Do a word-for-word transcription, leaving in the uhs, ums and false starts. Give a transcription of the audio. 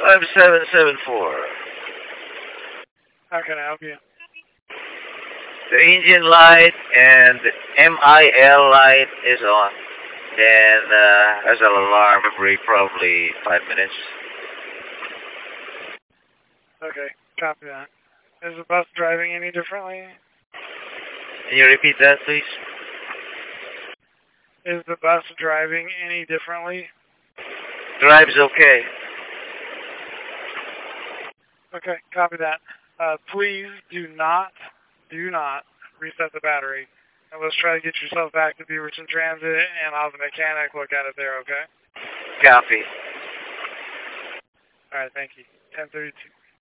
five seven seven four. How can I help you? The engine light and the M I L light is on. And uh, there's an alarm every probably five minutes. Okay, copy that. Is the bus driving any differently? Can you repeat that, please? Is the bus driving any differently? Drive's okay. Okay, copy that. Uh, please do not, do not reset the battery. And let's try to get yourself back to Beaverton Transit, and I'll have the mechanic look at it there, okay? Copy. All right, thank you. ten thirty-two.